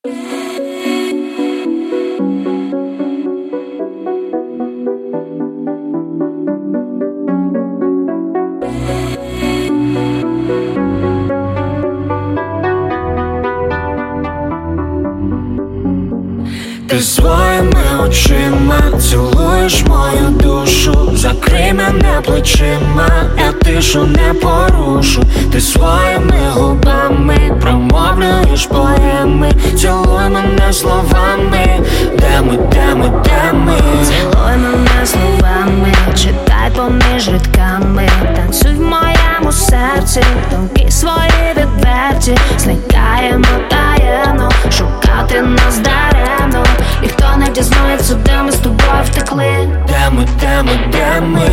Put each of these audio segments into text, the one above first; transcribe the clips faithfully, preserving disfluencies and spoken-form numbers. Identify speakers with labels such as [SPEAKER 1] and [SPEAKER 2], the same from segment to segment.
[SPEAKER 1] Ти своїми очима цілуєш мою душу. Закрий мене плечима, я тишу не порушу. Ти своїми губами промовлюєш поеми. Цілуй мене словами, де ми, де ми, де ми.
[SPEAKER 2] Цілуй мене словами, читай поміж рядками. Танцюй в моєму серці, думки свої відверті. Зникаємо таємно, шукати нас даремно. Ніхто не дізнається, де ми з тобою втекли.
[SPEAKER 1] Де ми, де ми, де ми.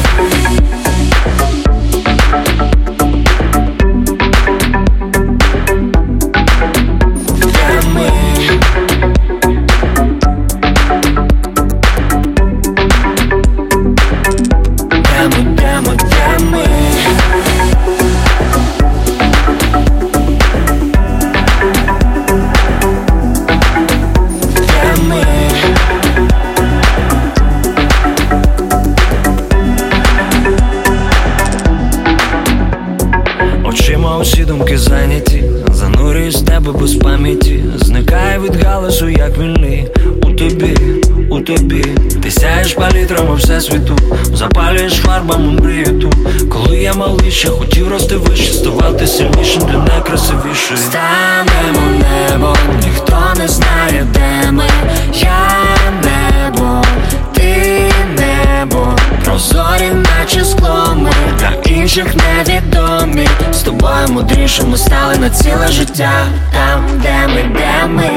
[SPEAKER 3] Очима усі думки зайняті, занурююсь в тебе без пам'яті. Зникає від галасу, як вільний. У тобі, у тобі. Ти сяєш палітрами всесвіту, запалюєш фарбами мрію ту. Коли я малий, ще хотів рости вище, ставати сильнішим для найкрасивішої.
[SPEAKER 1] Станемо небо, ніхто не знає, де ми. Я небо, ти небо. Прозорі, наче скло ми, для інших невідомі. З тобою мудрішими стали на ціле життя. Там, де ми, де ми.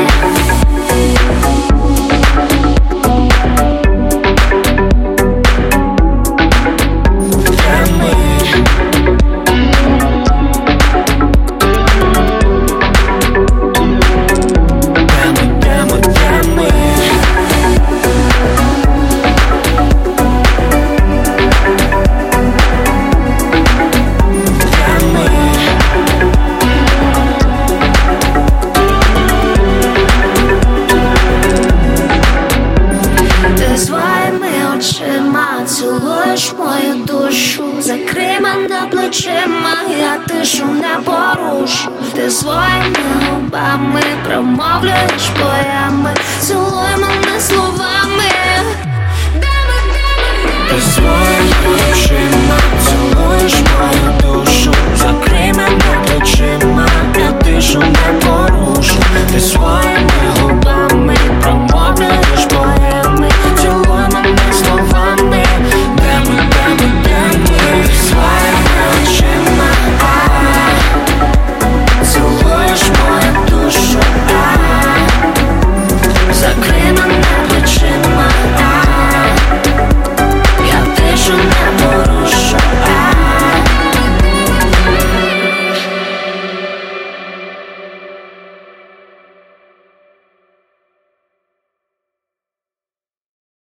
[SPEAKER 2] Цілуєш мою душу, закрий мене плечима, я тишу не порушу. Ти своїми губами промовлюєш поеми. Цілуй мене словами.
[SPEAKER 1] Ти своїми очима цілуєш мою душу. Закрий мене плечима, я тишу не порушу.